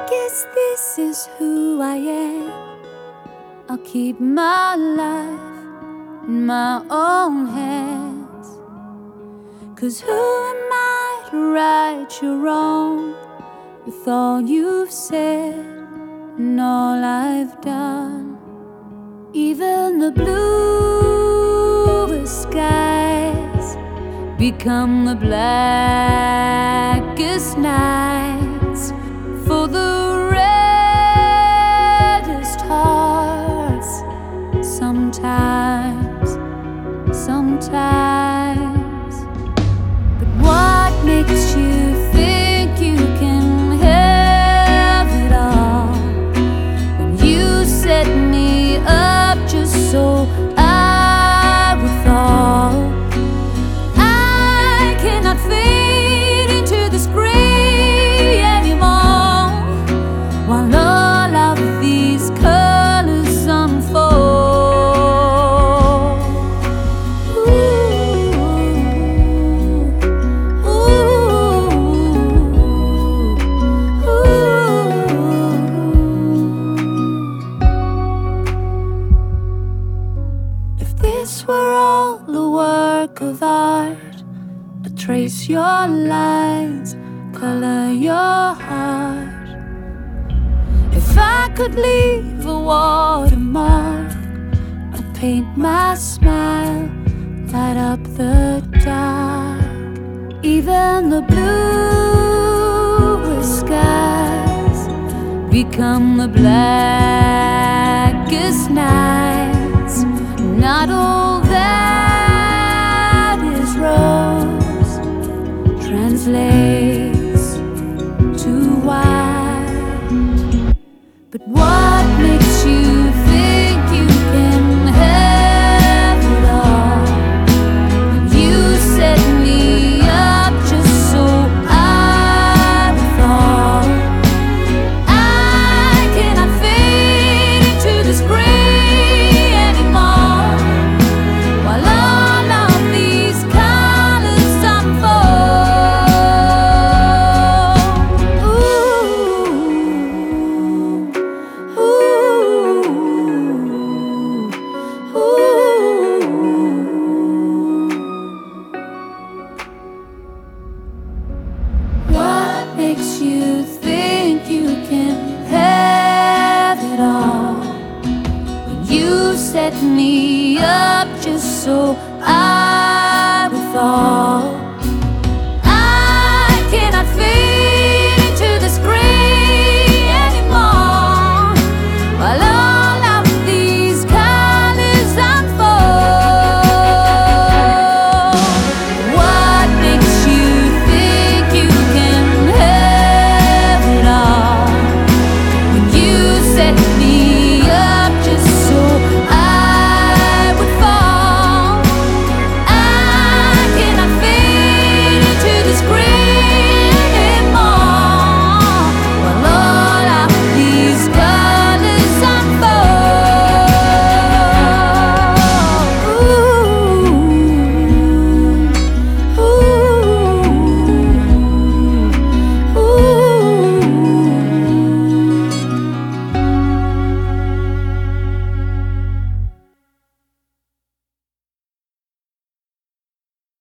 guess this is who I am. I'll keep my life in my own hands. 'Cause who am I to right your wrong with all you've said and all I've done? Even the bluest skies become the blackest nights for the reddest hearts. Sometimes, but what makes you think you can have it all when you set me up just so I would fall? I cannot fade into this gray anymore while all of these colors unfold. If this were all the work of art, I'd trace your lines, color your heart. If I could leave a watermark, I'd paint my smile, light up the dark. Even the bluest skies become the blackest nights. Not all that is rose translates to white. But what makes you think you can have it all when you set me up just so I would fall? I cannot fade into this gray anymore while all of these colors unfold. What makes you think you can have it all when you set me up just so